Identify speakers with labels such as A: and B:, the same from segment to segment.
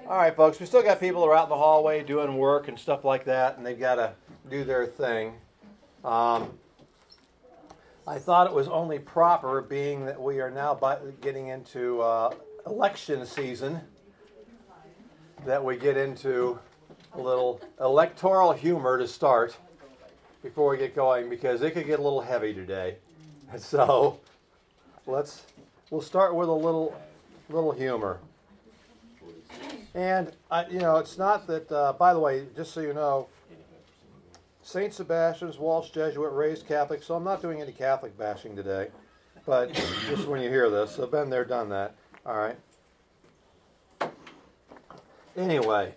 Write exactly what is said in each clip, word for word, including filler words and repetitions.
A: All right, folks, we still got people who are out in the hallway doing work and stuff like that, and they've got to do their thing. Um, I thought it was only proper, being that we are now by, getting into uh, election season, that we get into a little electoral humor to start before we get going, because it could get a little heavy today. And so let's we'll start with a little little humor. And, I, you know, it's not that, uh, by the way, just so you know, Saint Sebastian's, Walsh Jesuit, raised Catholic, so I'm not doing any Catholic bashing today. But just when you hear this, so been there, done that. All right. Anyway,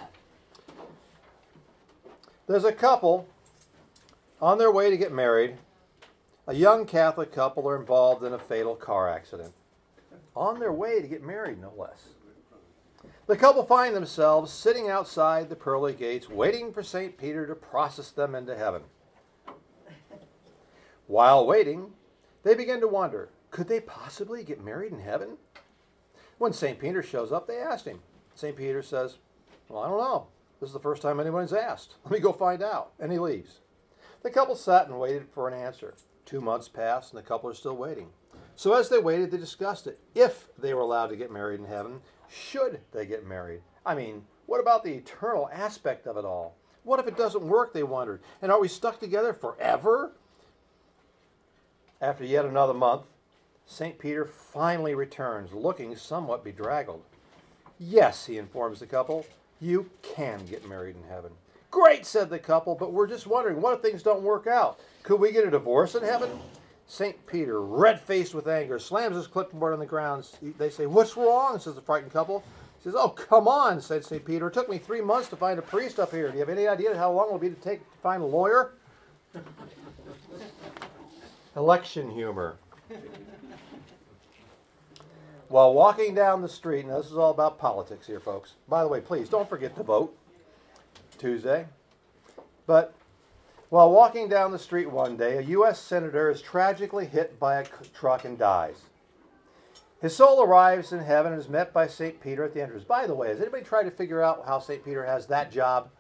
A: there's a couple on their way to get married. A young Catholic couple are involved in a fatal car accident. On their way to get married, no less. The couple find themselves sitting outside the pearly gates, waiting for Saint Peter to process them into heaven. While waiting, they begin to wonder, could they possibly get married in heaven? When Saint Peter shows up, they asked him. Saint Peter says, well, I don't know. This is the first time anyone's asked. Let me go find out. And he leaves. The couple sat and waited for an answer. Two months passed, and the couple are still waiting. So as they waited, they discussed it. If they were allowed to get married in heaven, should they get married? I mean, what about the eternal aspect of it all? What if it doesn't work, they wondered. And are we stuck together forever? After yet another month, Saint Peter finally returns, looking somewhat bedraggled. Yes, he informs the couple, you can get married in heaven. Great, said the couple, but we're just wondering, what if things don't work out? Could we get a divorce in heaven? Saint Peter, red-faced with anger, slams his clipboard on the ground. They say, what's wrong? Says the frightened couple. He says, oh, come on, said Saint Peter. It took me three months to find a priest up here. Do you have any idea how long it will be to take to find a lawyer? Election humor. While walking down the street, now this is all about politics here, folks. By the way, please don't forget to vote Tuesday. But while walking down the street one day, a U S senator is tragically hit by a truck and dies. His soul arrives in heaven and is met by Saint Peter at the entrance. By the way, has anybody tried to figure out how Saint Peter has that job?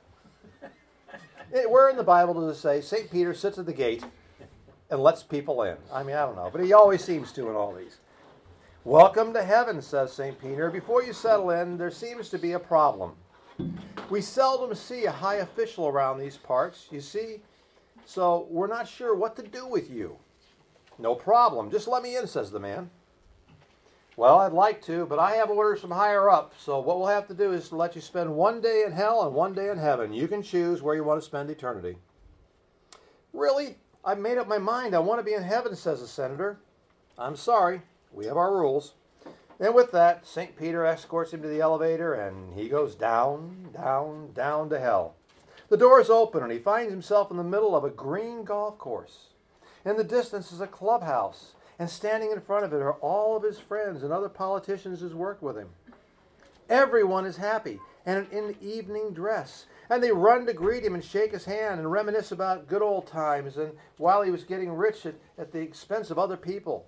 A: Where in the Bible does it say Saint Peter sits at the gate and lets people in? I mean, I don't know, but he always seems to in all these. Welcome to heaven, says Saint Peter. Before you settle in, there seems to be a problem. We seldom see a high official around these parts, you see, so we're not sure what to do with you. No problem. Just let me in, says the man. Well, I'd like to, but I have orders from higher up, so what we'll have to do is to let you spend one day in hell and one day in heaven. You can choose where you want to spend eternity. Really? I've made up my mind. I want to be in heaven, says the senator. I'm sorry. We have our rules. And with that, Saint Peter escorts him to the elevator, and he goes down, down, down to hell. The doors open, and he finds himself in the middle of a green golf course. In the distance is a clubhouse, and standing in front of it are all of his friends and other politicians who's worked with him. Everyone is happy and in evening dress, and they run to greet him and shake his hand and reminisce about good old times and while he was getting rich at, at the expense of other people.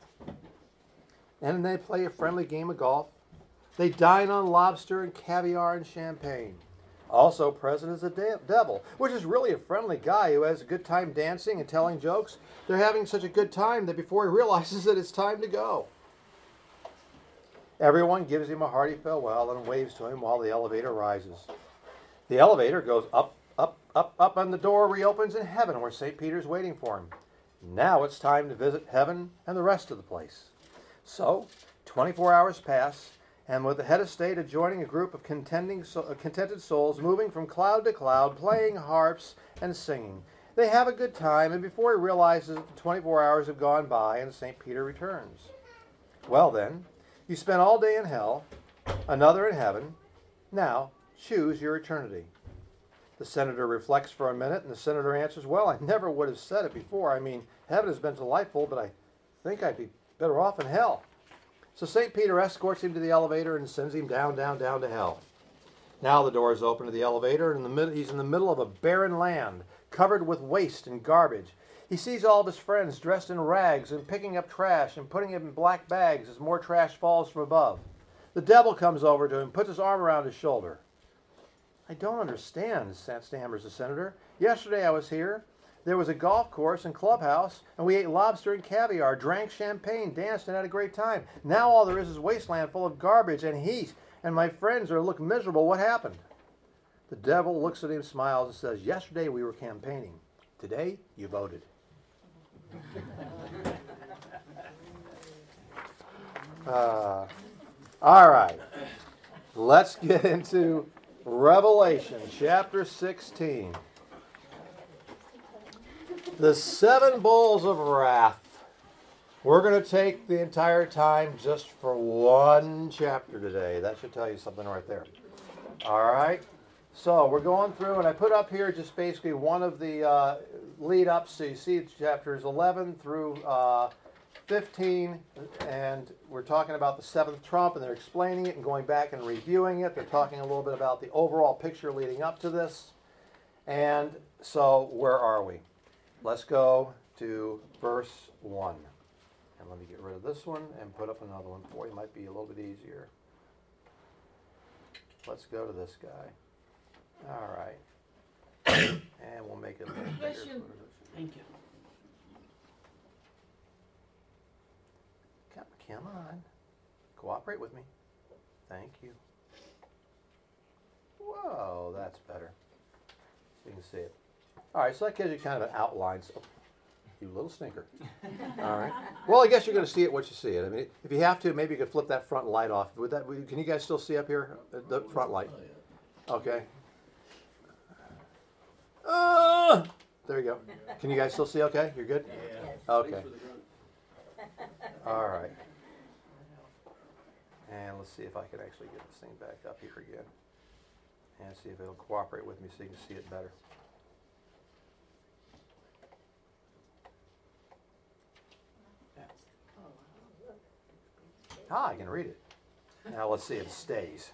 A: And they play a friendly game of golf. They dine on lobster and caviar and champagne. Also present is the de- devil, which is really a friendly guy who has a good time dancing and telling jokes. They're having such a good time that before he realizes that it's time to go. Everyone gives him a hearty farewell and waves to him while the elevator rises. The elevator goes up, up, up, up, and the door reopens in heaven where Saint Peter's waiting for him. Now it's time to visit heaven and the rest of the place. So, twenty-four hours pass, and with the head of state adjoining a group of contending, so, uh, contented souls moving from cloud to cloud, playing harps and singing. They have a good time, and before he realizes it, the twenty-four hours have gone by, and Saint Peter returns. Well then, you spent all day in hell, another in heaven. Now, choose your eternity. The senator reflects for a minute, and the senator answers, well, I never would have said it before. I mean, heaven has been delightful, but I think I'd be better off in hell. So Saint Peter escorts him to the elevator and sends him down, down, down to hell. Now the doors open to the elevator, and in the mid- he's in the middle of a barren land, covered with waste and garbage. He sees all of his friends dressed in rags and picking up trash and putting it in black bags as more trash falls from above. The devil comes over to him, puts his arm around his shoulder. I don't understand, stammers the senator. Yesterday I was here. There was a golf course and clubhouse, and we ate lobster and caviar, drank champagne, danced, and had a great time. Now all there is is wasteland full of garbage and heat, and my friends are looking miserable. What happened? The devil looks at him, smiles, and says, yesterday we were campaigning. Today you voted. uh, all right. Let's get into Revelation chapter sixteen. The seven bowls of wrath. We're going to take the entire time just for one chapter today. That should tell you something right there. All right. So we're going through, and I put up here just basically one of the uh, lead-ups. So you see chapters eleven through uh, fifteen, and we're talking about the seventh trump, and they're explaining it and going back and reviewing it. They're talking a little bit about the overall picture leading up to this. And so where are we? Let's go to verse one. And let me get rid of this one and put up another one for you. Might be a little bit easier. Let's go to this guy. All right. And we'll make it a little bigger.
B: Thank you.
A: Come, come on. Cooperate with me. Thank you. Whoa, that's better. So you can see it. All right, so that gives you kind of an outline. So, you little stinker. All right. Well, I guess you're going to see it once you see it. I mean, if you have to, maybe you could flip that front light off. Would that? Can you guys still see up here the front light? Okay. Uh, there you go. Can you guys still see? Okay, you're good. Okay. All right. And let's see if I can actually get this thing back up here again, and see if it'll cooperate with me so you can see it better. Ah, I can read it. Now let's see if it stays.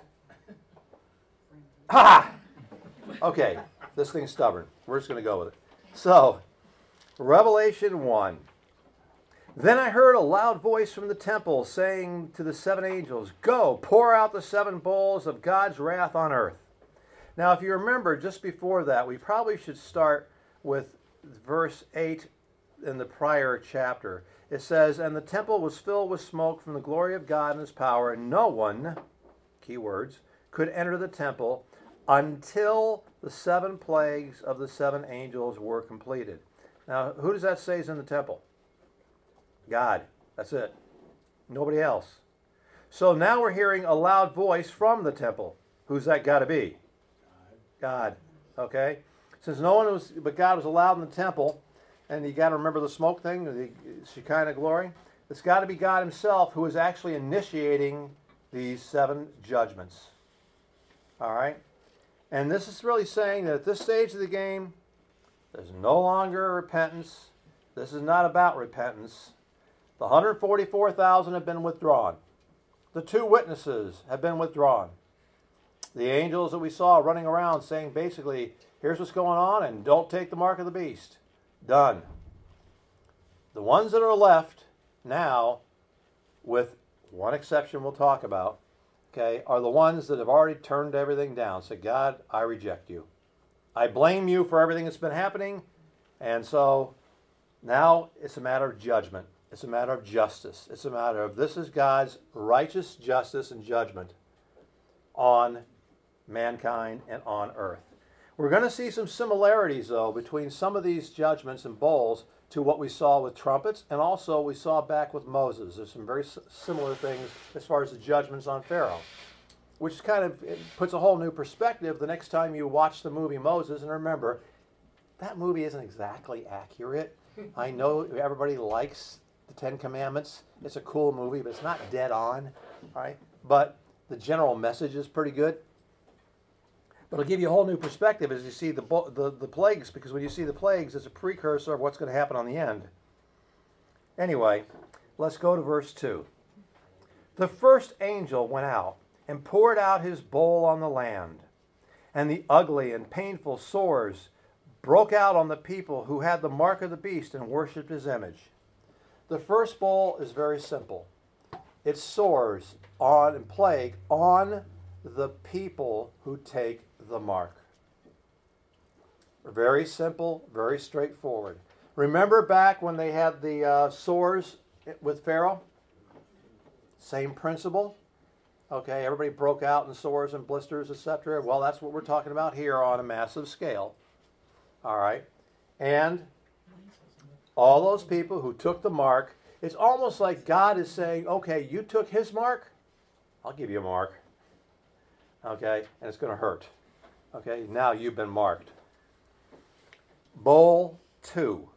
A: Ha! Okay, this thing's stubborn. We're just going to go with it. So, Revelation one. Then I heard a loud voice from the temple saying to the seven angels, go, pour out the seven bowls of God's wrath on earth. Now, if you remember, just before that, we probably should start with verse eight in the prior chapter. It says, and the temple was filled with smoke from the glory of God and his power, and no one, key words, could enter the temple until the seven plagues of the seven angels were completed. Now, who does that say is in the temple? God. That's it. Nobody else. So now we're hearing a loud voice from the temple. Who's that got to be? God. Okay? Since no one was, but God was allowed in the temple, and you got to remember the smoke thing, the Shekinah glory. It's got to be God himself who is actually initiating these seven judgments. All right? And this is really saying that at this stage of the game, there's no longer repentance. This is not about repentance. The one hundred forty-four thousand have been withdrawn. The two witnesses have been withdrawn. The angels that we saw running around saying basically, here's what's going on and don't take the mark of the beast. Done. The ones that are left now, with one exception we'll talk about, okay, are the ones that have already turned everything down. Say, God, I reject you. I blame you for everything that's been happening. And so now it's a matter of judgment. It's a matter of justice. It's a matter of this is God's righteous justice and judgment on mankind and on earth. We're going to see some similarities, though, between some of these judgments and bowls to what we saw with trumpets, and also we saw back with Moses. There's some very similar things as far as the judgments on Pharaoh, which kind of it puts a whole new perspective the next time you watch the movie Moses. And remember, that movie isn't exactly accurate. I know everybody likes the Ten Commandments. It's a cool movie, but it's not dead on, right? But the general message is pretty good. But it'll give you a whole new perspective as you see the, the, the plagues, because when you see the plagues, it's a precursor of what's going to happen on the end. Anyway, let's go to verse two. The first angel went out and poured out his bowl on the land, and the ugly and painful sores broke out on the people who had the mark of the beast and worshipped his image. The first bowl is very simple. It's sores on and plague on the people who take the mark. Very simple, very straightforward. Remember back when they had the uh, sores with Pharaoh? Same principle. Okay, everybody broke out in sores and blisters, et cetera. Well, that's what we're talking about here on a massive scale. All right. And all those people who took the mark, it's almost like God is saying, okay, you took his mark, I'll give you a mark. Okay, and it's going to hurt. Okay, now you've been marked. Bowl two,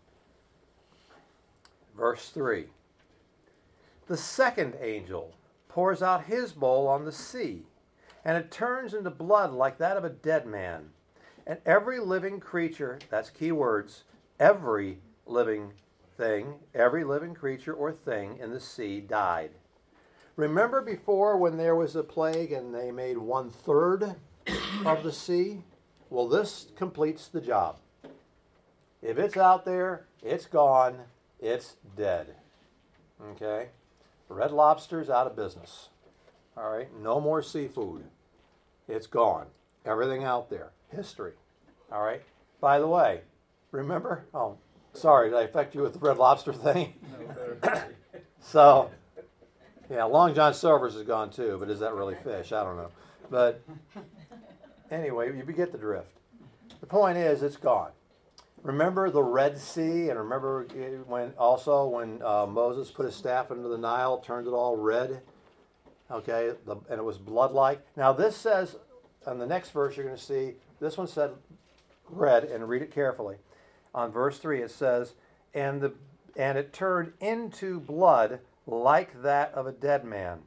A: verse three. The second angel pours out his bowl on the sea, and it turns into blood like that of a dead man. And every living creature, that's key words, every living thing, every living creature or thing in the sea died. Remember before when there was a plague and they made one third of the sea? Well, this completes the job. If it's out there, it's gone, it's dead. Okay? Red Lobster's out of business. All right? No more seafood. It's gone. Everything out there. History. All right? By the way, remember? Oh, sorry, did I affect you with the Red Lobster thing? No, so, yeah, Long John Silver's is gone too, but is that really fish? I don't know. But anyway, you get the drift. The point is, it's gone. Remember the Red Sea, and remember when also when uh, Moses put his staff into the Nile, turned it all red, okay, the, and it was blood-like. Now this says, on the next verse you're going to see, this one said red, and read it carefully. On verse three it says, and the and it turned into blood like that of a dead man.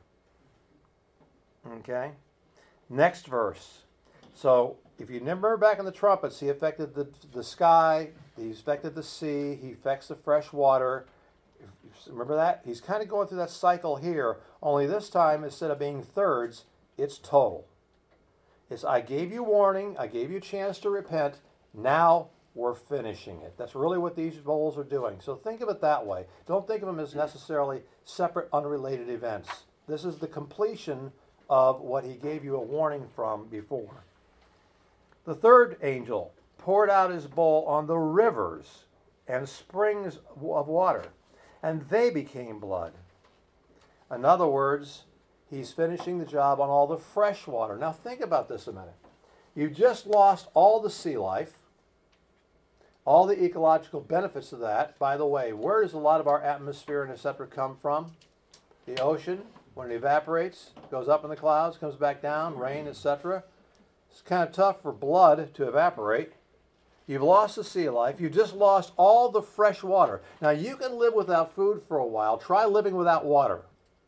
A: Okay? Next verse. So if you remember back in the trumpets, he affected the, the sky, he affected the sea, he affects the fresh water. Remember that? He's kind of going through that cycle here, only this time, instead of being thirds, it's total. It's, I gave you warning, I gave you a chance to repent, now we're finishing it. That's really what these bowls are doing. So think of it that way. Don't think of them as necessarily separate, unrelated events. This is the completion of what he gave you a warning from before. The third angel poured out his bowl on the rivers and springs of water, and they became blood. In other words, he's finishing the job on all the fresh water. Now think about this a minute. You've just lost all the sea life, all the ecological benefits of that. By the way, where does a lot of our atmosphere and et cetera come from? The ocean, when it evaporates, goes up in the clouds, comes back down, rain, et cetera. It's kind of tough for blood to evaporate. You've lost the sea life. You've just lost all the fresh water. Now, you can live without food for a while. Try living without water.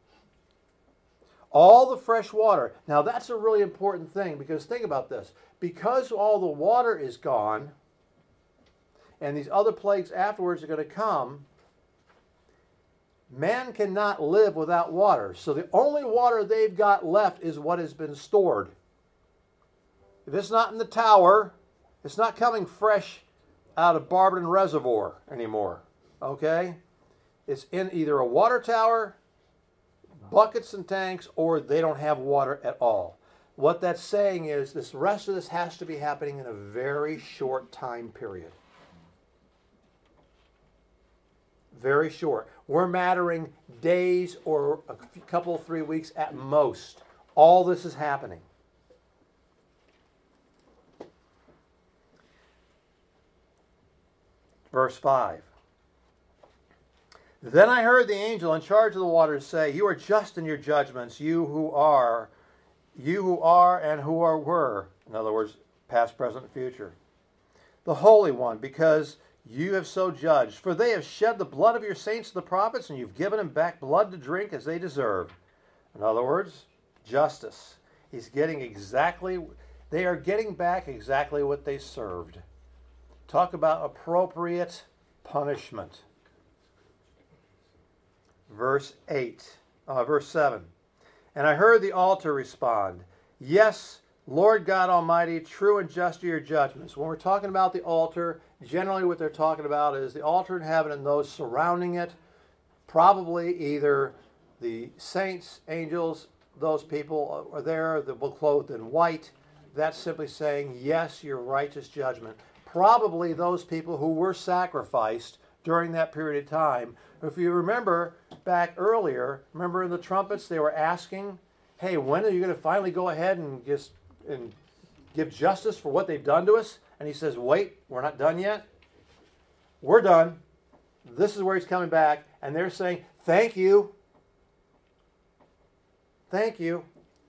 A: All the fresh water. Now, that's a really important thing, because think about this. Because all the water is gone, and these other plagues afterwards are going to come, man cannot live without water. So the only water they've got left is what has been stored. If it's not in the tower, it's not coming fresh out of Barberton Reservoir anymore. Okay? It's in either a water tower, buckets and tanks, or they don't have water at all. What that's saying is this rest of this has to be happening in a very short time period. Very short. We're mattering days or a couple, three weeks at most. All this is happening. Verse five. Then I heard the angel in charge of the waters say, you are just in your judgments, you who are, you who are and who are were. In other words, past, present, and future. The Holy One, because you have so judged. For they have shed the blood of your saints the prophets, and you've given them back blood to drink as they deserve. In other words, justice. He's getting exactly, they are getting back exactly what they served. Talk about appropriate punishment. Verse eight, uh, verse seven. And I heard the altar respond, yes, Lord God Almighty, true and just are your judgments. When we're talking about the altar, generally what they're talking about is the altar in heaven and those surrounding it, probably either the saints, angels, those people are there, they're clothed in white. That's simply saying, yes, your righteous judgment. Probably those people who were sacrificed during that period of time. If you remember back earlier, remember in the trumpets, they were asking, hey, when are you going to finally go ahead and just and give justice for what they've done to us? And he says, wait, we're not done yet. We're done. This is where he's coming back. And they're saying, thank you. Thank you.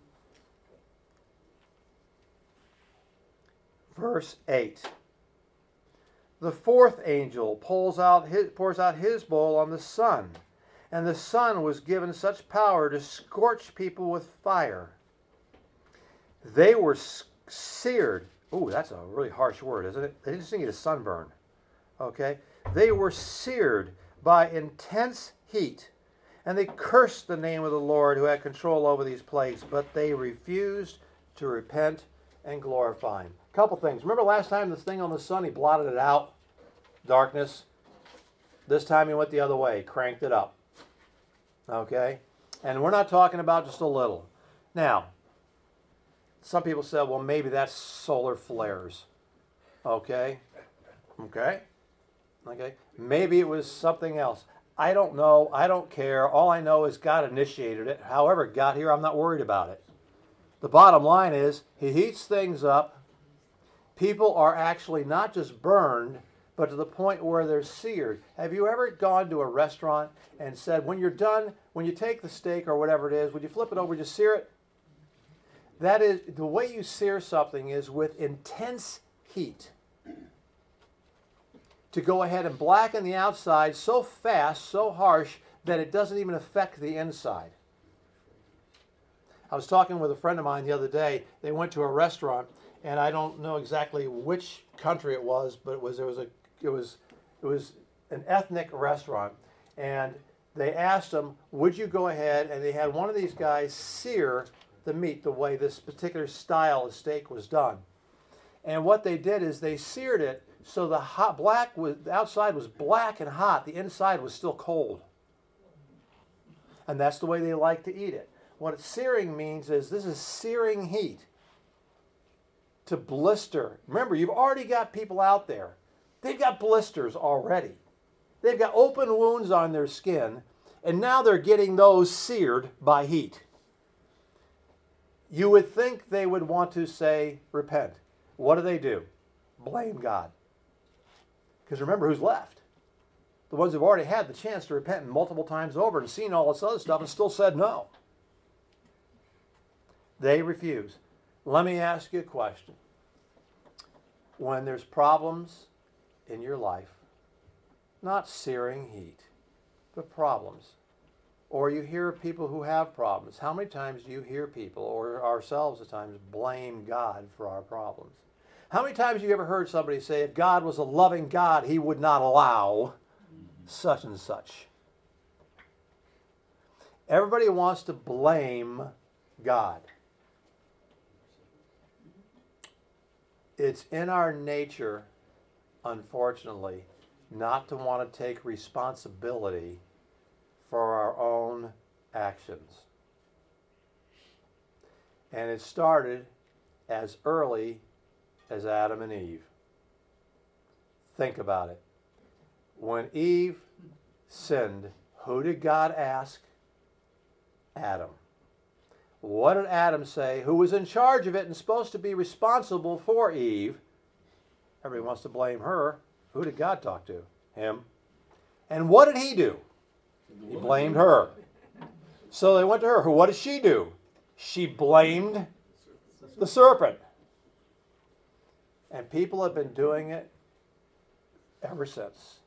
A: Verse eight. The fourth angel pulls out his, pours out his bowl on the sun, and the sun was given such power to scorch people with fire. They were seared. Ooh, that's a really harsh word, isn't it? They didn't sing it as sunburn. Okay? They were seared by intense heat, and they cursed the name of the Lord who had control over these plagues, but they refused to repent and glorify him. Couple things. Remember last time this thing on the sun, he blotted it out? Darkness. This time he went the other way, cranked it up. Okay? And we're not talking about just a little. Now, some people said, well, maybe that's solar flares. Okay? Okay? Okay? Maybe it was something else. I don't know. I don't care. All I know is God initiated it. However it got here, I'm not worried about it. The bottom line is, he heats things up. People are actually not just burned, but to the point where they're seared. Have you ever gone to a restaurant and said, when you're done, when you take the steak or whatever it is, would you flip it over and just sear it? That is, the way you sear something is with intense heat. To go ahead and blacken the outside so fast, so harsh, that it doesn't even affect the inside. I was talking with a friend of mine the other day. They went to a restaurant, and I don't know exactly which country it was, but it was there was a it was it was an ethnic restaurant, and they asked them, "Would you go ahead?" And they had one of these guys sear the meat the way this particular style of steak was done. And what they did is they seared it so the hot black was the outside was black and hot, the inside was still cold, and that's the way they like to eat it. What searing means is this is searing heat. To blister. Remember, you've already got people out there. They've got blisters already. They've got open wounds on their skin, and now they're getting those seared by heat. You would think they would want to say, repent. What do they do? Blame God. Because remember who's left. The ones who've already had the chance to repent multiple times over and seen all this other stuff and still said no. They refuse. Let me ask you a question. When there's problems in your life, not searing heat, but problems, or you hear people who have problems, how many times do you hear people, or ourselves at times, blame God for our problems? How many times have you ever heard somebody say, if God was a loving God, he would not allow such and such? Everybody wants to blame God. It's in our nature, unfortunately, not to want to take responsibility for our own actions. And it started as early as Adam and Eve. Think about it. When Eve sinned, who did God ask? Adam. What did Adam say? Who was in charge of it and supposed to be responsible for Eve? Everybody wants to blame her. Who did God talk to? Him. And what did he do? He blamed her. So they went to her. What did she do? She blamed the serpent. And people have been doing it ever since.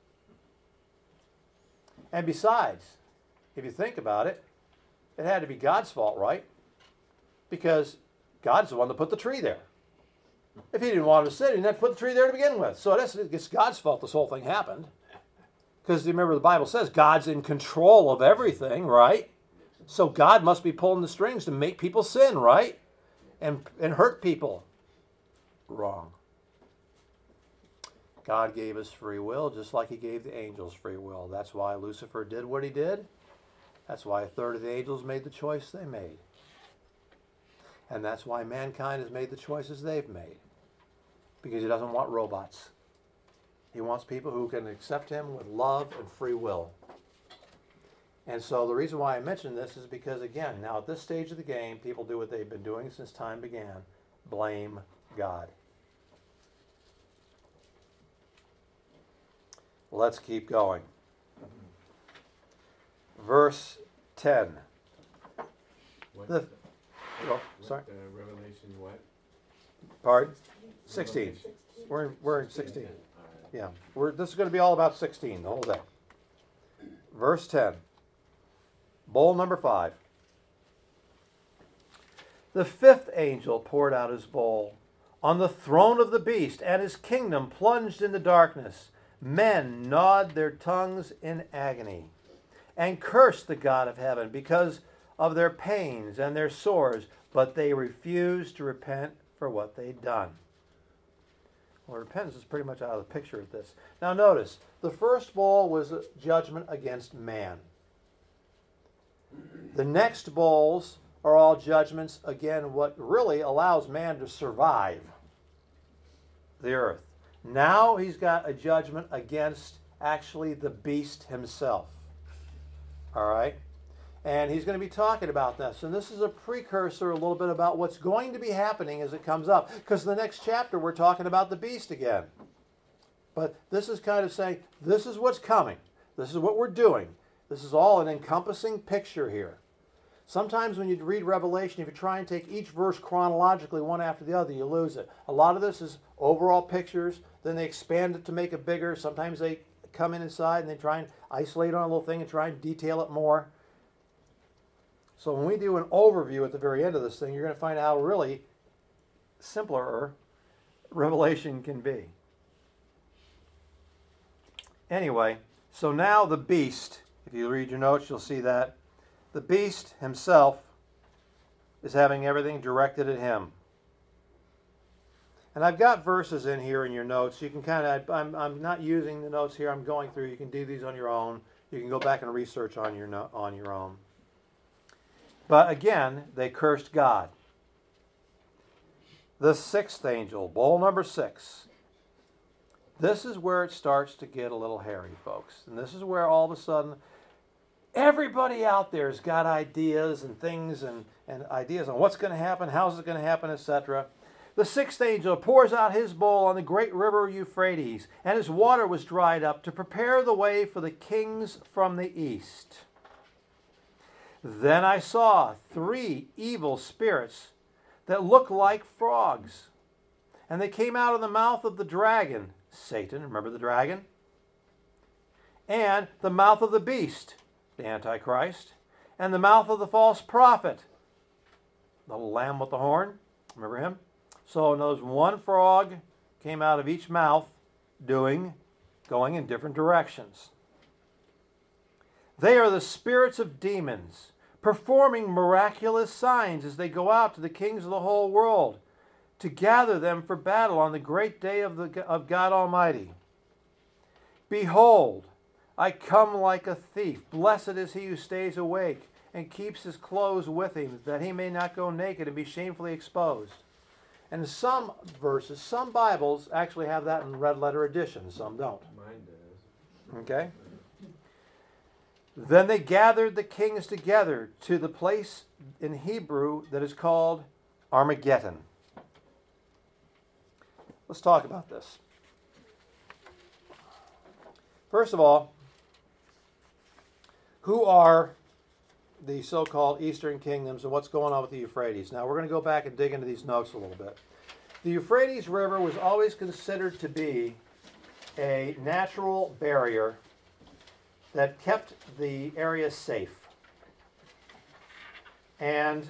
A: And besides, if you think about it, it had to be God's fault, right? Because God's the one that put the tree there. If he didn't want him to sit, he didn't have to put the tree there to begin with. So it's, it's God's fault this whole thing happened. Because remember, the Bible says God's in control of everything, right? So God must be pulling the strings to make people sin, right? And, and hurt people. Wrong. God gave us free will just like he gave the angels free will. That's why Lucifer did what he did. That's why a third of the angels made the choice they made. And that's why mankind has made the choices they've made. Because he doesn't want robots. He wants people who can accept him with love and free will. And so the reason why I mention this is because, again, now at this stage of the game, people do what they've been doing since time began. Blame God. Let's keep going. Verse ten.
B: What,
A: The, oh,
B: what,
A: sorry.
B: Uh, Revelation what?
A: Pardon? sixteen.
B: Revelation.
A: We're in, we're in sixteen.
B: All right.
A: Yeah. We're, this is going to be all about sixteen, the whole day. Verse ten. Bowl number five. The fifth angel poured out his bowl on the throne of the beast, and his kingdom plunged into darkness. Men gnawed their tongues in agony and cursed the God of heaven because of their pains and their sores, but they refused to repent for what they'd done. Well, repentance is pretty much out of the picture at this. Now notice, the first bowl was a judgment against man. The next bowls are all judgments again, what really allows man to survive the earth. Now he's got a judgment against actually the beast himself. All right? And he's going to be talking about this. And this is a precursor a little bit about what's going to be happening as it comes up. Because the next chapter we're talking about the beast again. But this is kind of saying, this is what's coming. This is what we're doing. This is all an encompassing picture here. Sometimes when you read Revelation, if you try and take each verse chronologically, one after the other, you lose it. A lot of this is overall pictures. Then they expand it to make it bigger. Sometimes they come in inside and they try and isolate on a little thing and try and detail it more. So when we do an overview at the very end of this thing, you're going to find out how really simpler Revelation can be. Anyway, so now the beast, if you read your notes, you'll see that. The beast himself is having everything directed at him. And I've got verses in here in your notes. You can kind of, I'm, I'm not using the notes here. I'm going through. You can do these on your own. You can go back and research on your, no, on your own. But again, they cursed God. The sixth angel, bowl number six. This is where it starts to get a little hairy, folks. And this is where all of a sudden, everybody out there has got ideas and things and, and ideas on what's going to happen, how's it going to happen, et cetera. The sixth angel pours out his bowl on the great river Euphrates, and his water was dried up to prepare the way for the kings from the east. Then I saw three evil spirits that looked like frogs, and they came out of the mouth of the dragon, Satan, remember the dragon? And the mouth of the beast, the Antichrist, and the mouth of the false prophet, the lamb with the horn, remember him? So in those one frog came out of each mouth, doing, going in different directions. They are the spirits of demons, performing miraculous signs as they go out to the kings of the whole world to gather them for battle on the great day of, the, of God Almighty. Behold, I come like a thief. Blessed is he who stays awake and keeps his clothes with him, that he may not go naked and be shamefully exposed. And some verses, some Bibles actually have that in red letter edition, some don't.
B: Mine does.
A: Okay? Then they gathered the kings together to the place in Hebrew that is called Armageddon. Let's talk about this. First of all, who are the so-called Eastern kingdoms and what's going on with the Euphrates? Now, we're going to go back and dig into these notes a little bit. The Euphrates River was always considered to be a natural barrier that kept the area safe. And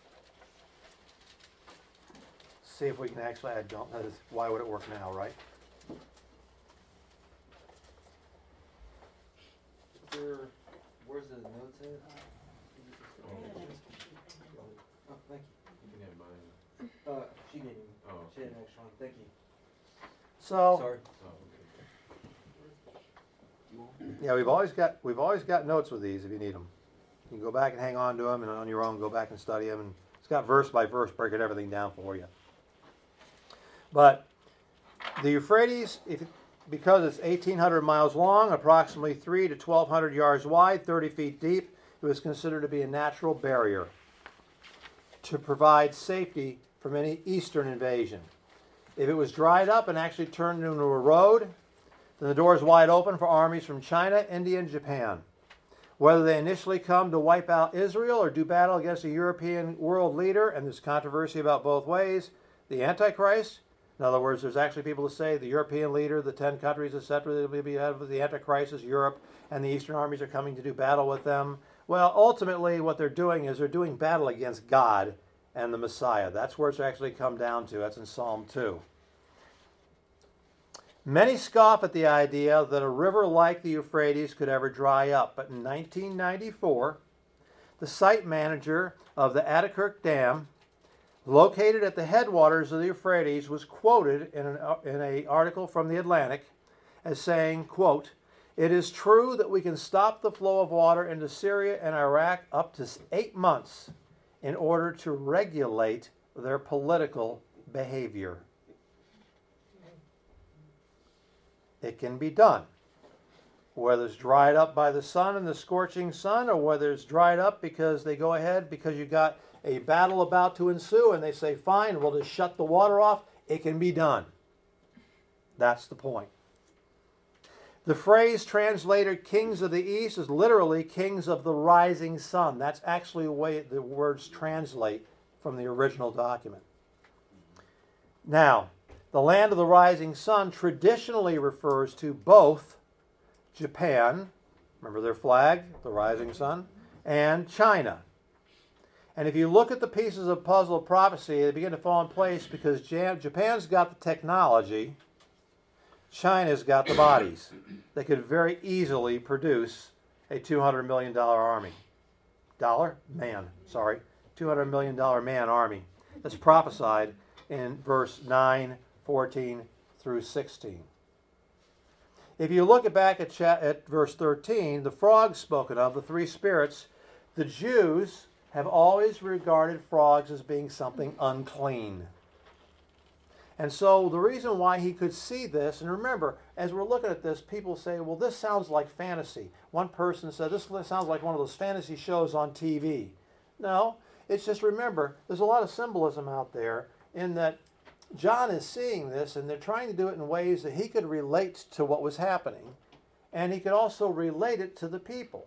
A: see if we can actually, I don't, that is, why would it work now, right?
C: There, where's the notes at?
B: Oh,
C: Oh, thank
B: you can have mine.
C: you. Uh, she gave me.
B: Oh,
C: She had an extra one. Thank you.
A: So,
C: Sorry.
B: oh, okay.
A: yeah, we've always got we've always got notes with these if you need them. You can go back and hang on to them, and on your own go back and study them. And it's got verse by verse breaking everything down for you. But the Euphrates, if, because it's eighteen hundred miles long, approximately three to twelve hundred yards wide, thirty feet deep, it was considered to be a natural barrier to provide safety from any eastern invasion. If it was dried up and actually turned into a road, then the door is wide open for armies from China, India, and Japan. Whether they initially come to wipe out Israel or do battle against a European world leader, and there's controversy about both ways, the Antichrist, in other words, there's actually people who say the European leader, the ten countries, et cetera, that will be out of the Antichrist is Europe, and the Eastern armies are coming to do battle with them. Well, ultimately, what they're doing is they're doing battle against God and the Messiah. That's where it's actually come down to. That's in Psalm two. Many scoff at the idea that a river like the Euphrates could ever dry up, but in nineteen ninety-four, the site manager of the Ataturk Dam, located at the headwaters of the Euphrates, was quoted in an in a article from The Atlantic as saying, quote, "It is true that we can stop the flow of water into Syria and Iraq up to eight months in order to regulate their political behavior. It can be done. Whether it's dried up by the sun and the scorching sun, or whether it's dried up because they go ahead because you got a battle about to ensue and they say, fine, we'll just shut the water off, it can be done." That's the point. The phrase translated kings of the east is literally kings of the rising sun. That's actually the way the words translate from the original document. Now, the land of the rising sun traditionally refers to both Japan, remember their flag, the rising sun, and China. And if you look at the pieces of puzzle of prophecy, they begin to fall in place because Japan's got the technology, China's got the bodies. They could very easily produce a two hundred million dollars army. Dollar? Man, sorry. two hundred million dollars man army. That's prophesied in verse nine, fourteen through sixteen. If you look back at, cha- at verse thirteen, the frogs spoken of, the three spirits, the Jews have always regarded frogs as being something unclean. And so the reason why he could see this, and remember, as we're looking at this, people say, well, this sounds like fantasy. One person said, this sounds like one of those fantasy shows on T V. No, it's just, remember, there's a lot of symbolism out there in that John is seeing this, and they're trying to do it in ways that he could relate to what was happening, and he could also relate it to the people.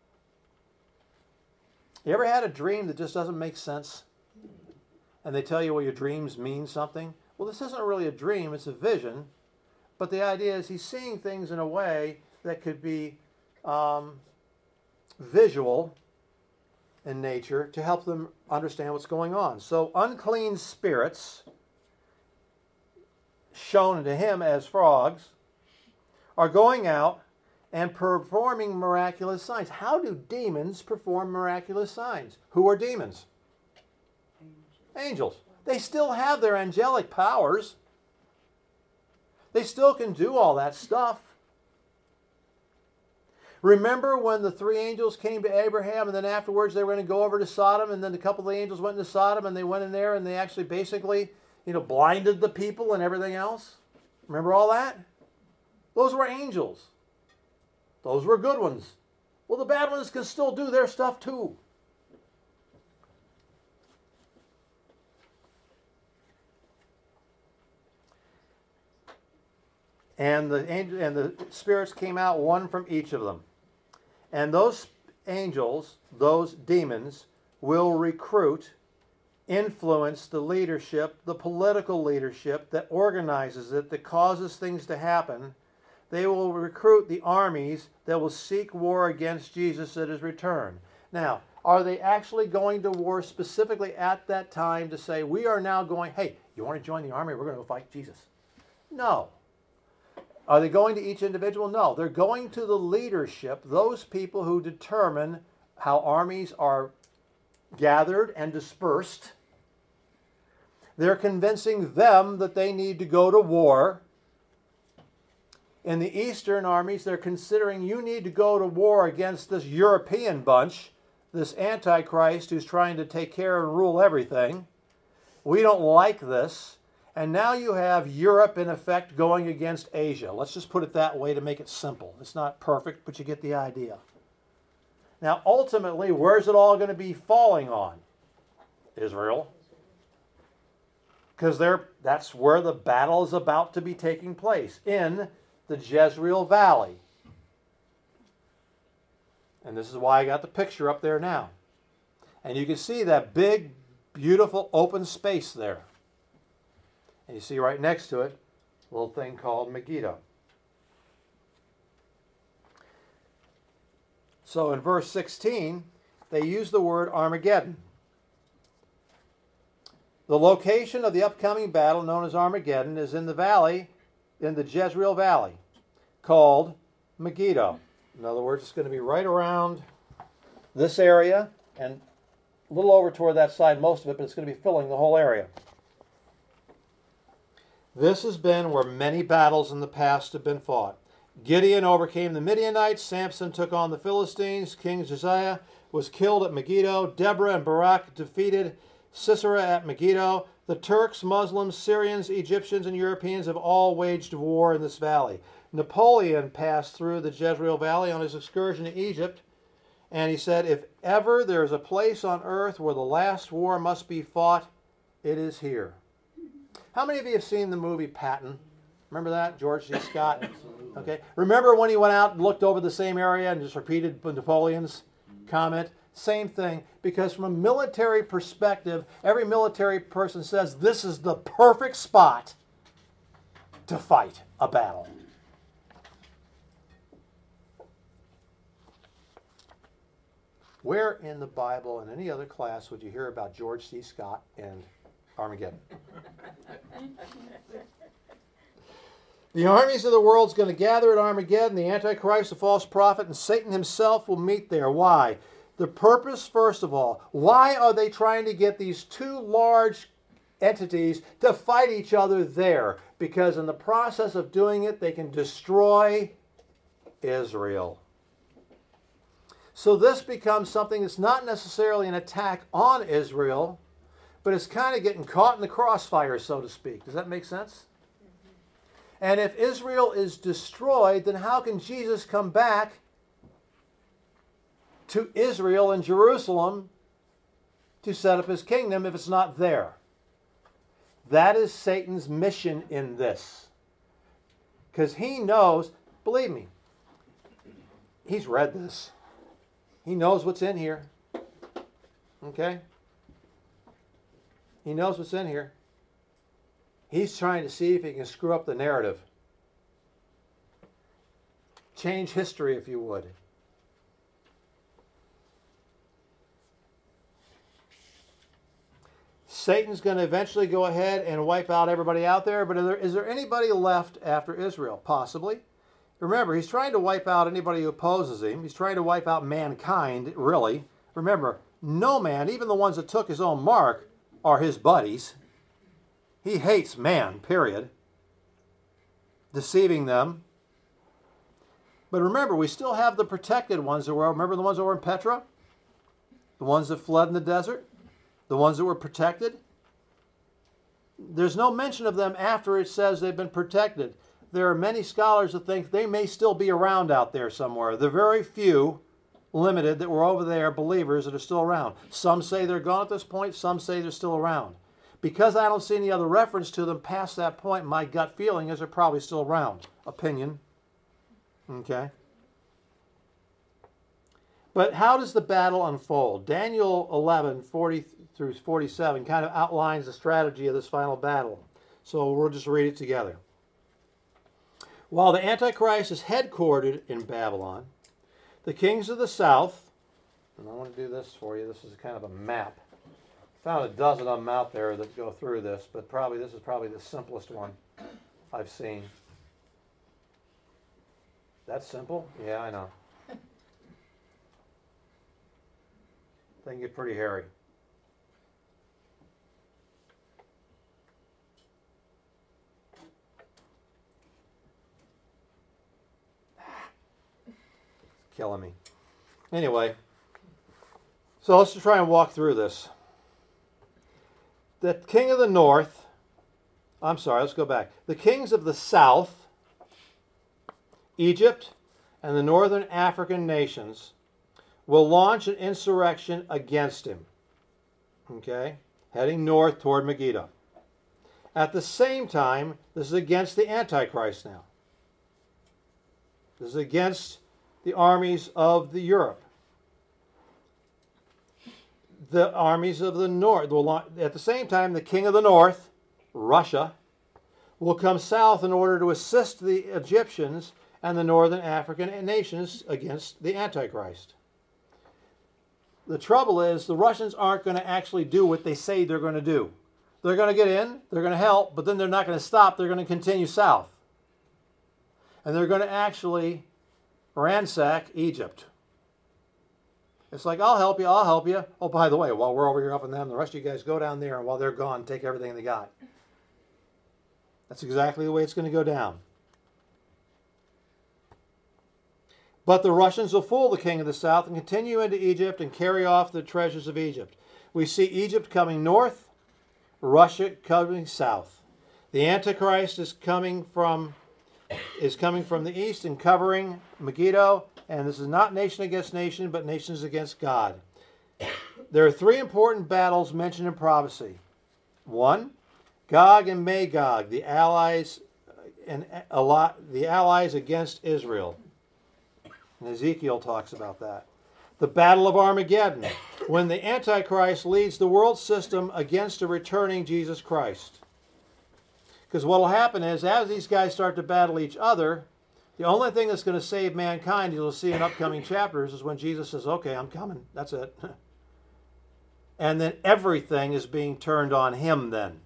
A: You ever had a dream that just doesn't make sense? And they tell you, well, your dreams mean something? Well, this isn't really a dream, it's a vision. But the idea is he's seeing things in a way that could be um, visual in nature to help them understand what's going on. So unclean spirits, shown to him as frogs, are going out and performing miraculous signs. How do demons perform miraculous signs? Who are demons? Angels. Angels. They still have their angelic powers. They still can do all that stuff. Remember when the three angels came to Abraham, and then afterwards they were going to go over to Sodom, and then a couple of the angels went into Sodom, and they went in there and they actually basically, you know, blinded the people and everything else? Remember all that? Those were angels. Those were good ones. Well, the bad ones can still do their stuff too. And the angel and the spirits came out, one from each of them. And those angels, those demons, will recruit, influence the leadership, the political leadership that organizes it, that causes things to happen. They will recruit the armies that will seek war against Jesus at his return. Now, are they actually going to war specifically at that time to say, we are now going, hey, you want to join the army? We're going to go fight Jesus. No. Are they going to each individual? No. They're going to the leadership, those people who determine how armies are gathered and dispersed. They're convincing them that they need to go to war. In the Eastern armies, they're considering you need to go to war against this European bunch this Antichrist who's trying to take care and rule everything. We don't like this. And now you have Europe, in effect, going against Asia. Let's just put it that way to make it simple. It's not perfect, but you get the idea. Now, ultimately, where's it all going to be falling on? Israel. Because that's where the battle is about to be taking place, in the Jezreel Valley. And this is why I got the picture up there now. And you can see that big, beautiful open space there. And you see right next to it, a little thing called Megiddo. So in verse sixteen, they use the word Armageddon. The location of the upcoming battle, known as Armageddon, is in the valley, in the Jezreel Valley, called Megiddo. In other words, it's going to be right around this area and a little over toward that side, most of it, but it's going to be filling the whole area. This has been where many battles in the past have been fought. Gideon overcame the Midianites. Samson took on the Philistines. King Josiah was killed at Megiddo. Deborah and Barak defeated Sisera at Megiddo. The Turks, Muslims, Syrians, Egyptians, and Europeans have all waged war in this valley. Napoleon passed through the Jezreel Valley on his excursion to Egypt, and he said, if ever there is a place on earth where the last war must be fought, it is here. How many of you have seen the movie Patton? Remember that? George C. Scott?
B: Absolutely.
A: Okay. Remember when he went out and looked over the same area and just repeated Napoleon's comment? Same thing, because from a military perspective, every military person says this is the perfect spot to fight a battle. Where in the Bible and any other class would you hear about George C. Scott and Armageddon? The armies of the world is going to gather at Armageddon. The Antichrist, the false prophet, and Satan himself will meet there. Why? The purpose, first of all, why are they trying to get these two large entities to fight each other there? Because in the process of doing it, they can destroy Israel. So this becomes something that's not necessarily an attack on Israel, but it's kind of getting caught in the crossfire, so to speak. Does that make sense? And if Israel is destroyed, then how can Jesus come back to Israel and Jerusalem to set up his kingdom if it's not there? That is Satan's mission in this. Because he knows, believe me, he's read this. He knows what's in here. Okay? He knows what's in here. He's trying to see if he can screw up the narrative. Change history, if you would. Satan's going to eventually go ahead and wipe out everybody out there, but is there, is there anybody left after Israel? Possibly. Remember, he's trying to wipe out anybody who opposes him. He's trying to wipe out mankind, really. Remember, no man, even the ones that took his own mark, are his buddies. He hates man, period. Deceiving them. But remember, we still have the protected ones that were, remember the ones that were in Petra? The ones that fled in the desert? The ones that were protected? There's no mention of them after it says they've been protected. There are many scholars that think they may still be around out there somewhere. The very few, limited, that were over there, believers that are still around. Some say they're gone at this point. Some say they're still around. Because I don't see any other reference to them past that point, my gut feeling is they're probably still around. Opinion. Okay. But how does the battle unfold? Daniel eleven, forty through forty-seven kind of outlines the strategy of this final battle. So we'll just read it together. While the Antichrist is headquartered in Babylon, the kings of the south, and I want to do this for you. This is kind of a map. Found a dozen of them out there that go through this, but probably this is probably the simplest one I've seen. That's simple? Yeah, I know. They can get pretty hairy. It's killing me. Anyway, So let's just try and walk through this. The king of the north, I'm sorry, let's go back. The kings of the south, Egypt, and the northern African nations will launch an insurrection against him. Okay? Heading north toward Megiddo. At the same time, this is against the Antichrist now. This is against the armies of the Europe. The armies of the north will launch, at the same time, the king of the north, Russia, will come south in order to assist the Egyptians and the northern African nations against the Antichrist. The trouble is the Russians aren't going to actually do what they say they're going to do. They're going to get in, they're going to help, but then they're not going to stop. They're going to continue south. And they're going to actually ransack Egypt. It's like, I'll help you, I'll help you. Oh, by the way, while we're over here helping them, the rest of you guys go down there, and while they're gone, take everything they got. That's exactly the way it's going to go down. But the Russians will fool the king of the south and continue into Egypt and carry off the treasures of Egypt. We see Egypt coming north, Russia coming south. The Antichrist is coming from is coming from the east and covering Megiddo, and this is not nation against nation, but nations against God. There are three important battles mentioned in prophecy. One, Gog and Magog, the allies and a lot the allies against Israel. And Ezekiel talks about that. The Battle of Armageddon, when the Antichrist leads the world system against a returning Jesus Christ. Because what will happen is, as these guys start to battle each other, the only thing that's going to save mankind, you'll see in upcoming chapters, is when Jesus says, okay, I'm coming. That's it. And then everything is being turned on him then.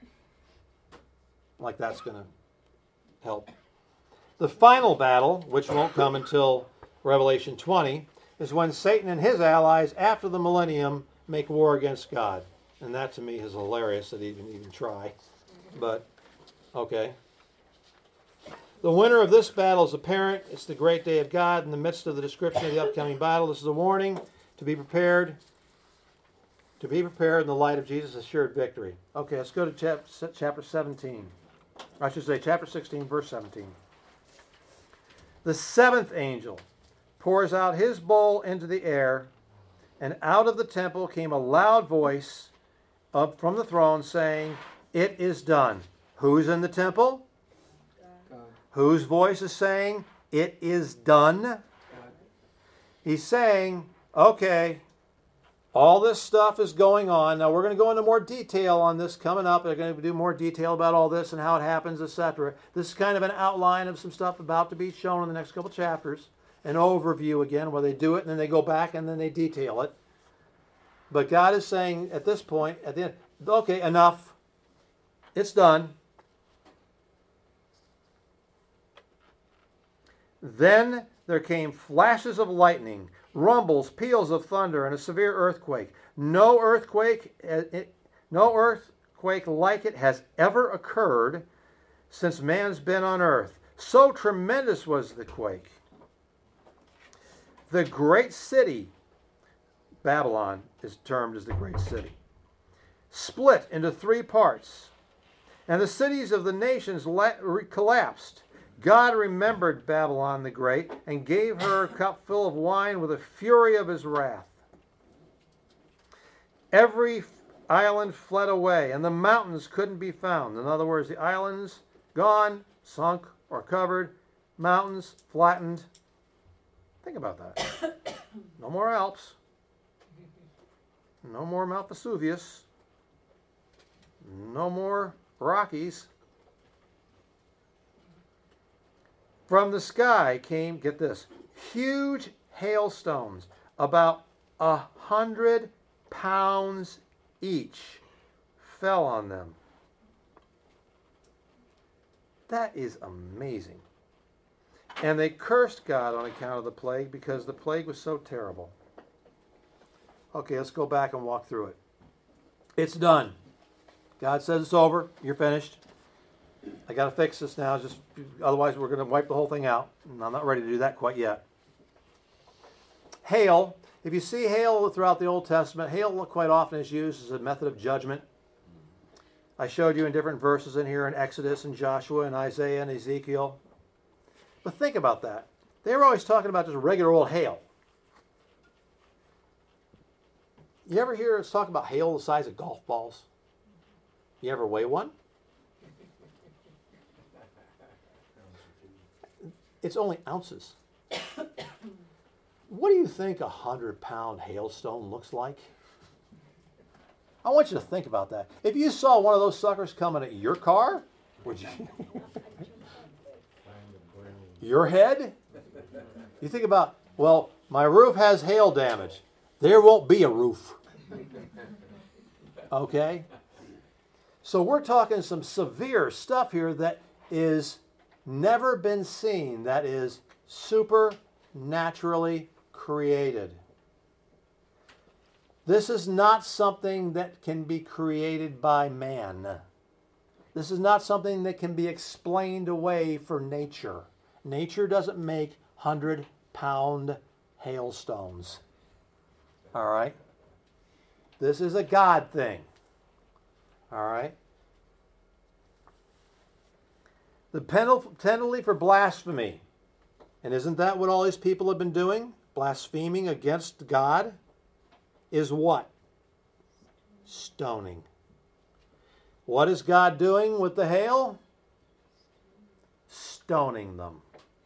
A: Like that's going to help. The final battle, which won't come until Revelation twenty, is when Satan and his allies, after the millennium, make war against God. And that to me is hilarious that he even even try. But, okay. The winner of this battle is apparent. It's the great day of God in the midst of the description of the upcoming battle. This is a warning to be prepared. To be prepared in the light of Jesus' assured victory. Okay, let's go to chap- chapter seventeen. I should say chapter sixteen, verse seventeen. The seventh angel pours out his bowl into the air, and out of the temple came a loud voice up from the throne saying, "It is done." Who's in the temple?
C: God.
A: Whose voice is saying, "It is done"?
C: God.
A: He's saying, okay, all this stuff is going on. Now we're going to go into more detail on this coming up. They're going to do more detail about all this and how it happens, et cetera. This is kind of an outline of some stuff about to be shown in the next couple chapters. An overview again, where they do it and then they go back and then they detail it. But God is saying at this point, at the end, okay, enough. It's done. Then there came flashes of lightning, rumbles, peals of thunder, and a severe earthquake. No earthquake, no earthquake like it has ever occurred since man's been on earth. So tremendous was the quake. The great city, Babylon is termed as the great city, split into three parts, and the cities of the nations la- collapsed. God remembered Babylon the Great and gave her a cup full of wine with the fury of his wrath. Every island fled away, and the mountains couldn't be found. In other words, the islands gone, sunk, or covered, mountains flattened. Think about that. No more Alps. No more Mount Vesuvius. No more Rockies. From the sky came, get this, huge hailstones, about a hundred pounds each, fell on them. That is amazing. And they cursed God on account of the plague because the plague was so terrible. Okay, let's go back and walk through it. It's done. God says it's over. You're finished. I got to fix this now. Just otherwise, we're going to wipe the whole thing out. And I'm not ready to do that quite yet. Hail If you see hail throughout the Old Testament, hail quite often is used as a method of judgment. I showed you in different verses in here in Exodus and Joshua and Isaiah and Ezekiel. But think about that. They were always talking about just regular old hail. You ever hear us talk about hail the size of golf balls? You ever weigh one? It's only ounces. What do you think a hundred pound hailstone looks like? I want you to think about that. If you saw one of those suckers coming at your car, would you? Your head? You think about, well, my roof has hail damage. There won't be a roof. Okay? So we're talking some severe stuff here that is never been seen, that is supernaturally created. This is not something that can be created by man. This is not something that can be explained away for nature. Nature doesn't make hundred-pound hailstones. All right? This is a God thing. All right? The penalty for blasphemy. And isn't that what all these people have been doing? Blaspheming against God is what? Stoning. What is God doing with the hail? Stoning them.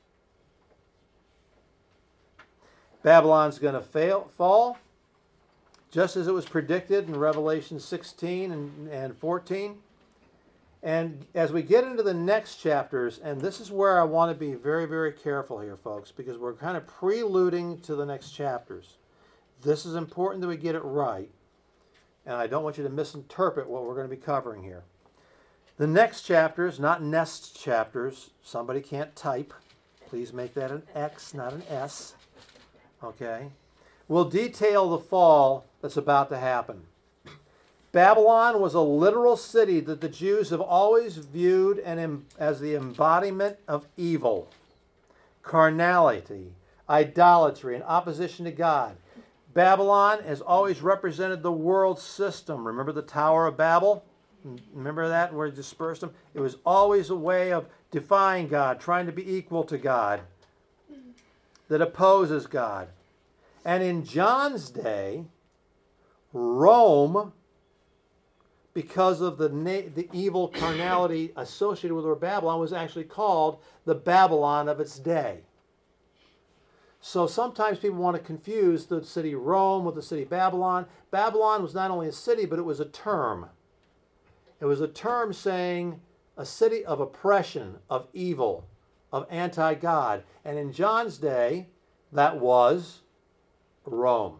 A: Babylon's going to fail, fall, just as it was predicted in Revelation sixteen and, and fourteen. And as we get into the next chapters, and this is where I want to be very, very careful here, folks, because we're kind of preluding to the next chapters. This is important that we get it right, and I don't want you to misinterpret what we're going to be covering here. The next chapters, not nest chapters, somebody can't type. Please make that an X, not an S. Okay? Will detail the fall that's about to happen. Babylon was a literal city that the Jews have always viewed and as the embodiment of evil, carnality, idolatry, and opposition to God. Babylon has always represented the world system. Remember the Tower of Babel? Remember that, where it dispersed them? It was always a way of defying God, trying to be equal to God, that opposes God. And in John's day, Rome, because of the, na- the evil carnality associated with Babylon, was actually called the Babylon of its day. So sometimes people want to confuse the city Rome with the city Babylon. Babylon was not only a city, but it was a term. It was a term saying a city of oppression, of evil, of anti-God. And in John's day, that was Rome.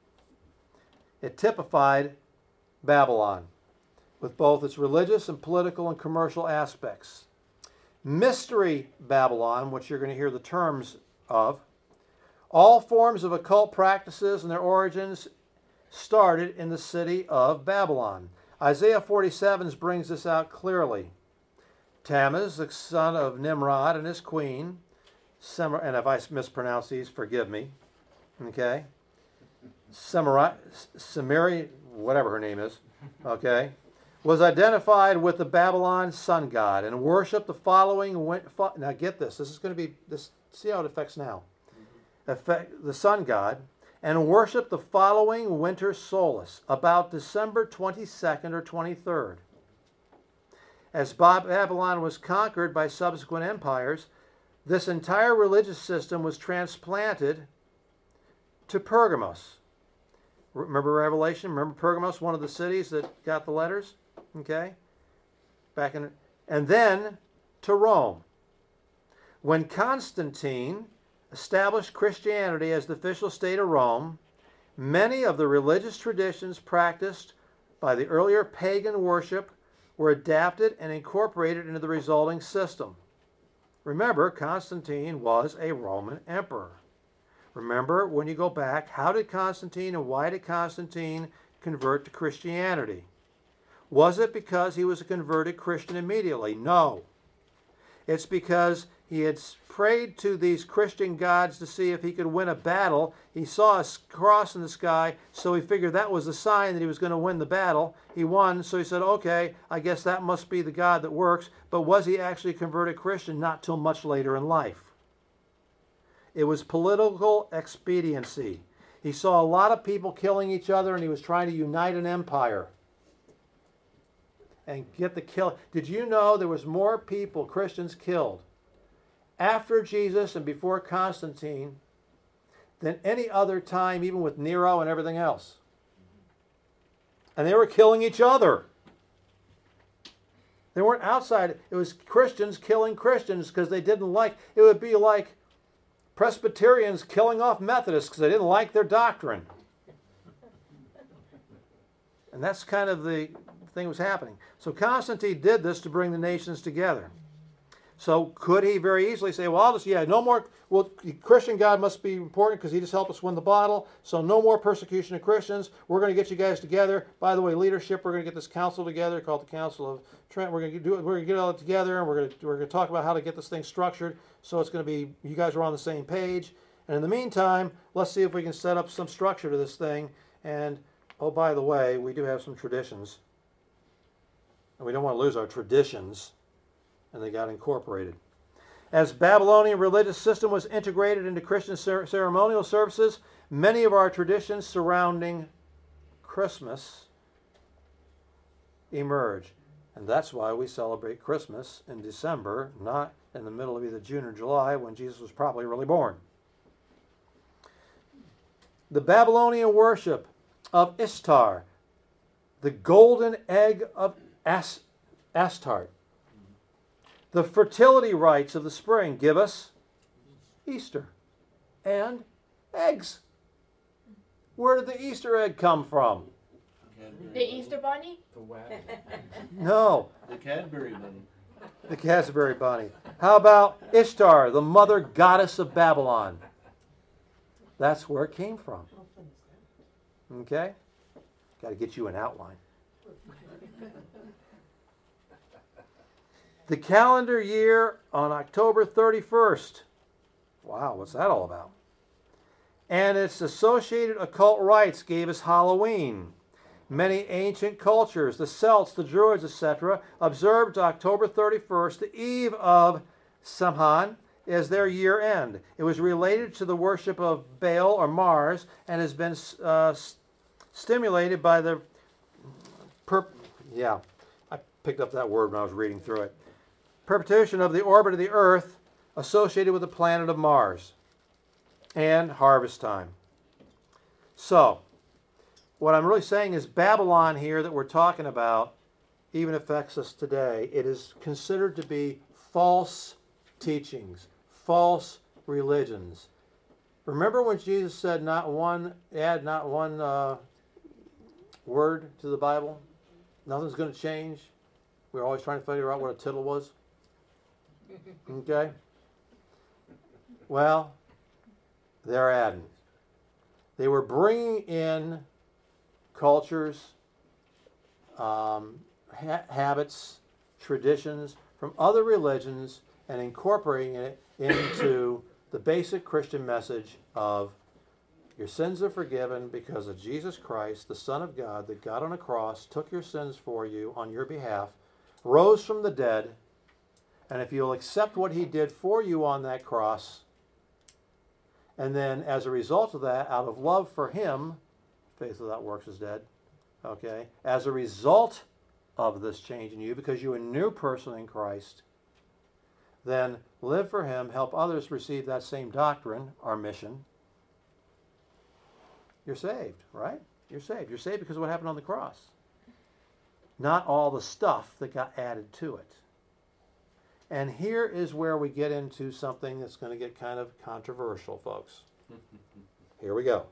A: It typified Babylon with both its religious and political and commercial aspects. Mystery Babylon, which you're going to hear the terms of, all forms of occult practices and their origins started in the city of Babylon. Isaiah forty-seven brings this out clearly. Tammuz, the son of Nimrod and his queen, Sem- and if I mispronounce these, forgive me, okay? Semari- Semiri, whatever her name is, okay, was identified with the Babylon sun god and worshipped the following. Win- fo- now get this. This is going to be this. See how it affects now. Affect the sun god and worshipped the following winter solace about December twenty-second or twenty-third. As Babylon was conquered by subsequent empires, this entire religious system was transplanted to Pergamos. Remember Revelation? Remember Pergamos, one of the cities that got the letters? Okay? Back in, and then to Rome. When Constantine established Christianity as the official state of Rome, many of the religious traditions practiced by the earlier pagan worship were adapted and incorporated into the resulting system. Remember, Constantine was a Roman emperor. Remember, when you go back, how did Constantine and why did Constantine convert to Christianity? Was it because he was a converted Christian immediately? No. It's because he had prayed to these Christian gods to see if he could win a battle. He saw a cross in the sky, so he figured that was a sign that he was going to win the battle. He won, so he said, okay, I guess that must be the God that works. But was he actually a converted Christian? Not till much later in life. It was political expediency. He saw a lot of people killing each other, and he was trying to unite an empire and get the kill. Did you know there was more people, Christians, killed after Jesus and before Constantine than any other time, even with Nero and everything else? And they were killing each other. They weren't outside. It was Christians killing Christians because they didn't like. It would be like Presbyterians killing off Methodists because they didn't like their doctrine. And that's kind of the thing that was happening. So Constantine did this to bring the nations together. So could he very easily say, well, I'll just, yeah, no more, well, Christian God must be important because he just helped us win the battle, so no more persecution of Christians. We're going to get you guys together. By the way, leadership, we're going to get this council together called the Council of Trent. We're going to do it. We're going to get all it together, and we're going to we're going to talk about how to get this thing structured. So it's going to be you guys are on the same page. And in the meantime, let's see if we can set up some structure to this thing. And oh, by the way, we do have some traditions, and we don't want to lose our traditions. And they got incorporated. As Babylonian religious system was integrated into Christian cer- ceremonial services, many of our traditions surrounding Christmas emerge. And that's why we celebrate Christmas in December, not in the middle of either June or July when Jesus was probably really born. The Babylonian worship of Ishtar, the golden egg of As- Astarte. The fertility rites of the spring give us Easter and eggs. Where did the Easter egg come from?
D: The Easter Bunny?
B: The wax.
A: No,
E: The Cadbury Bunny.
A: the Cadbury Bunny. How about Ishtar, the mother goddess of Babylon? That's where it came from. Okay? Got to get you an outline. The calendar year on October thirty-first. Wow, what's that all about? And its associated occult rites gave us Halloween. Many ancient cultures, the Celts, the Druids, et cetera, observed October thirty-first, the eve of Samhain, as their year end. It was related to the worship of Baal or Mars and has been uh, stimulated by the... Per- yeah, I picked up that word when I was reading through it. Perpetuation of the orbit of the Earth associated with the planet of Mars and harvest time. So, what I'm really saying is Babylon here that we're talking about even affects us today. It is considered to be false teachings, false religions. Remember when Jesus said not one, add not one uh, word to the Bible? Nothing's going to change. We're always trying to figure out what a tittle was. Okay? Well, they're adding. They were bringing in cultures, um, ha- habits, traditions from other religions and incorporating it into the basic Christian message of your sins are forgiven because of Jesus Christ, the Son of God, that got on a cross, took your sins for you on your behalf, rose from the dead, and if you'll accept what he did for you on that cross, and then as a result of that, out of love for him, faith without works is dead, okay? As a result of this change in you, because you're a new person in Christ, then live for him, help others receive that same doctrine, our mission. You're saved, right? You're saved. You're saved because of what happened on the cross. Not all the stuff that got added to it. And here is where we get into something that's going to get kind of controversial, folks. Here we go.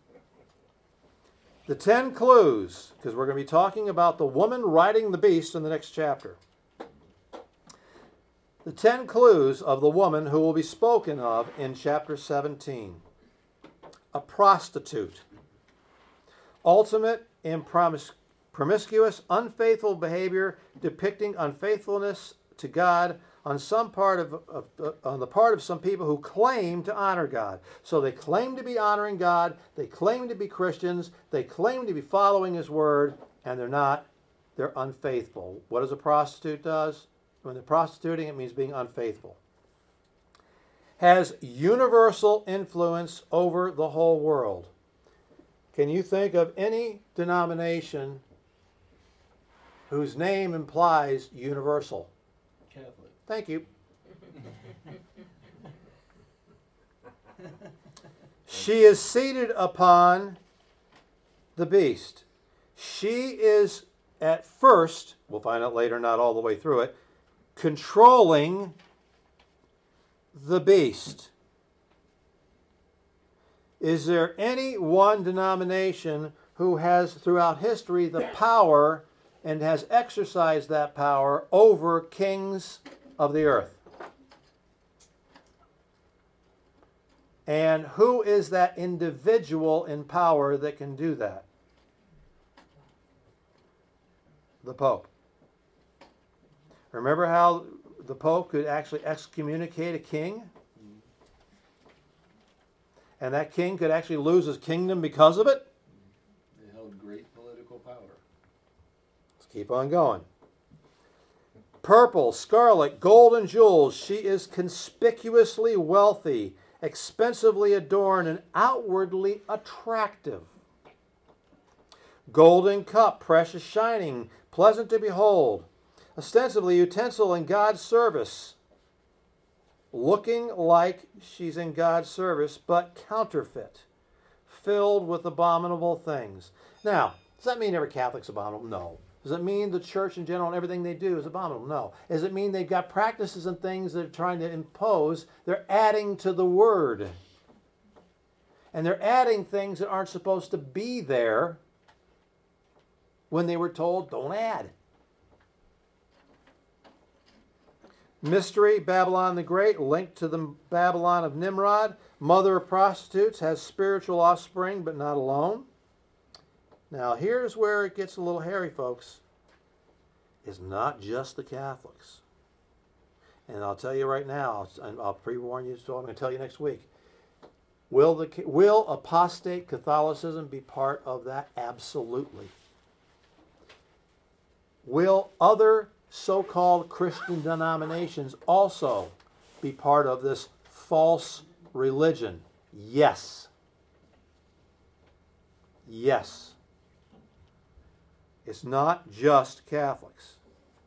A: The ten clues, because we're going to be talking about the woman riding the beast in the next chapter. The ten clues of the woman who will be spoken of in chapter seventeen. A prostitute. Ultimate in promis- promiscuous, unfaithful behavior depicting unfaithfulness to God, on some part of, of uh, on the part of some people who claim to honor God. So they claim to be honoring God, they claim to be Christians, they claim to be following His Word, and they're not. They're unfaithful. What does a prostitute does? When they're prostituting, it means being unfaithful. Has universal influence over the whole world. Can you think of any denomination whose name implies universal?
B: Catholic.
A: Thank you. She is seated upon the beast. She is at first, we'll find out later, not all the way through it, controlling the beast. Is there any one denomination who has throughout history the power and has exercised that power over kings of the earth? And who is that individual in power that can do that? The Pope. Remember how the Pope could actually excommunicate a king? And that king could actually lose his kingdom because of it?
B: They held great political power.
A: Let's keep on going. Purple, scarlet, gold, and jewels. She is conspicuously wealthy, expensively adorned, and outwardly attractive. Golden cup, precious shining, pleasant to behold. Ostensibly utensil in God's service. Looking like she's in God's service, but counterfeit. Filled with abominable things. Now, does that mean every Catholic's abominable? No. Does it mean the church in general and everything they do is abominable? No. Does it mean they've got practices and things that they're trying to impose? They're adding to the word. And they're adding things that aren't supposed to be there when they were told, don't add. Mystery, Babylon the Great, linked to the Babylon of Nimrod. Mother of prostitutes, has spiritual offspring, but not alone. Now, here's where it gets a little hairy, folks. It's not just the Catholics. And I'll tell you right now, and I'll pre-warn you, so I'm going to tell you next week. Will, the, will apostate Catholicism be part of that? Absolutely. Will other so-called Christian denominations also be part of this false religion? Yes. Yes. It's not just Catholics.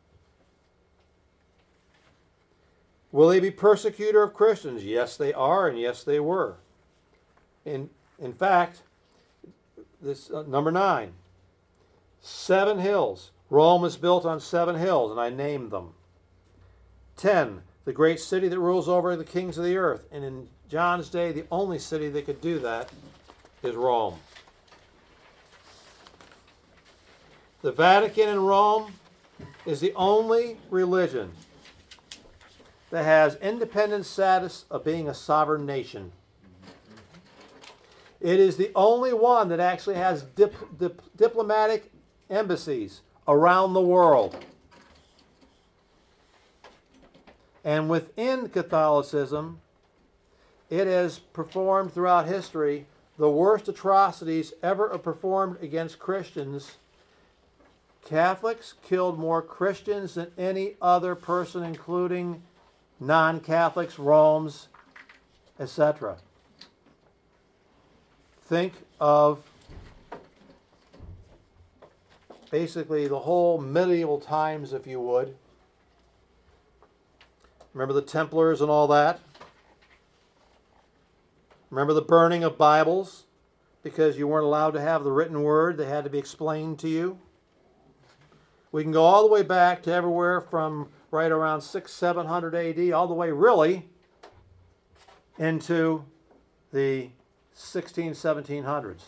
A: Will they be persecutor of Christians? Yes, they are, and yes, they were. In, in fact, this uh, number nine, seven hills. Rome was built on seven hills, and I named them. Ten, the great city that rules over the kings of the earth. And in John's day, the only city that could do that is Rome. The Vatican in Rome is the only religion that has independent status of being a sovereign nation. It is the only one that actually has dip, dip, diplomatic embassies around the world. And within Catholicism, it has performed throughout history the worst atrocities ever performed against Christians. Catholics killed more Christians than any other person, including non-Catholics, Rome's, et cetera. Think of basically the whole medieval times, if you would. Remember the Templars and all that? Remember the burning of Bibles because you weren't allowed to have the written word. They had to be explained to you. We can go all the way back to everywhere from right around six, seven hundred A D, all the way really into the sixteen, seventeen hundreds.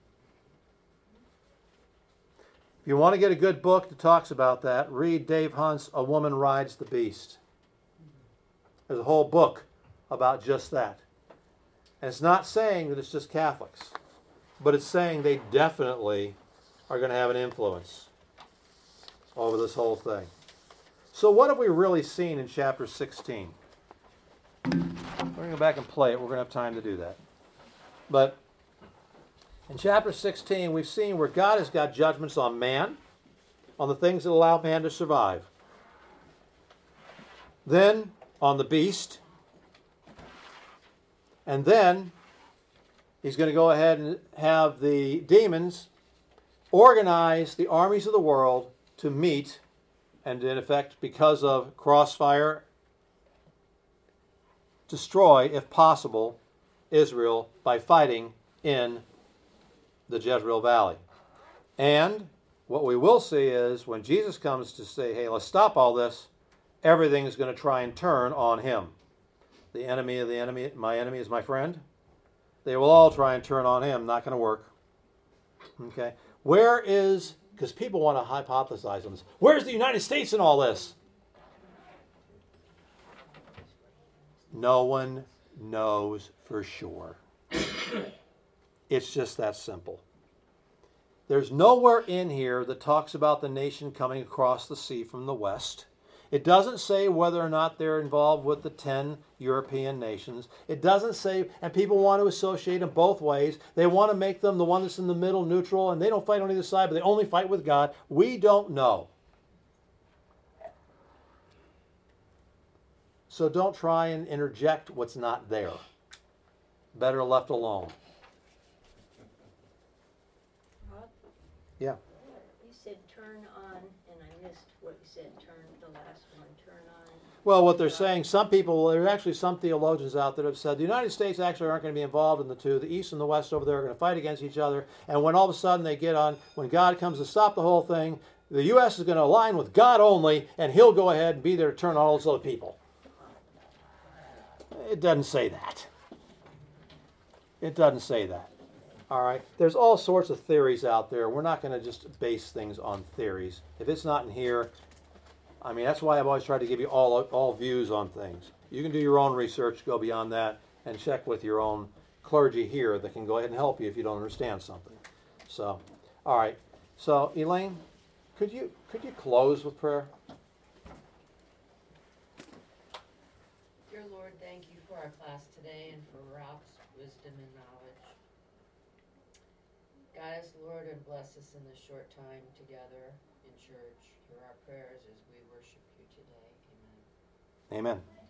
A: If you want to get a good book that talks about that, read Dave Hunt's A Woman Rides the Beast. There's a whole book about just that. And it's not saying that it's just Catholics, but it's saying they definitely are going to have an influence over this whole thing. So what have we really seen in chapter sixteen? We're going to go back and play it. We're going to have time to do that. But in chapter sixteen, we've seen where God has got judgments on man, on the things that allow man to survive. Then on the beast. And then he's going to go ahead and have the demons organize the armies of the world to meet, and in effect, because of crossfire, destroy, if possible, Israel by fighting in the Jezreel Valley. And what we will see is when Jesus comes to say, hey, let's stop all this, everything is going to try and turn on him. The enemy of the enemy, my enemy is my friend. They will all try and turn on him. Not going to work. Okay. Where is, because people want to hypothesize on this, where's the United States in all this? No one knows for sure. It's just that simple. There's nowhere in here that talks about the nation coming across the sea from the west. It doesn't say whether or not they're involved with the ten European nations. It doesn't say, and people want to associate them both ways. They want to make them the one that's in the middle, neutral, and they don't fight on either side, but they only fight with God. We don't know. So don't try and interject what's not there. Better left alone.
E: Rob,
A: Yeah.
E: you said turn on, and I missed what you said, turn, the last one, turn on.
A: Well, what they're saying, some people, there are actually some theologians out there that have said the United States actually aren't going to be involved in the two. The East and the West over there are going to fight against each other. And when all of a sudden they get on, when God comes to stop the whole thing, the U S is going to align with God only, and he'll go ahead and be there to turn on all those other people. It doesn't say that. It doesn't say that. All right? There's all sorts of theories out there. We're not going to just base things on theories. If it's not in here, I mean, that's why I've always tried to give you all, all views on things. You can do your own research, go beyond that, and check with your own clergy here that can go ahead and help you if you don't understand something. So, all right. So, Elaine, could you could you close with prayer?
F: Dear Lord, thank you for our class today and for Rob's wisdom and knowledge. Guide us, Lord, and bless us in this short time together in church. Hear our prayers as we worship you today. Amen.
A: Amen.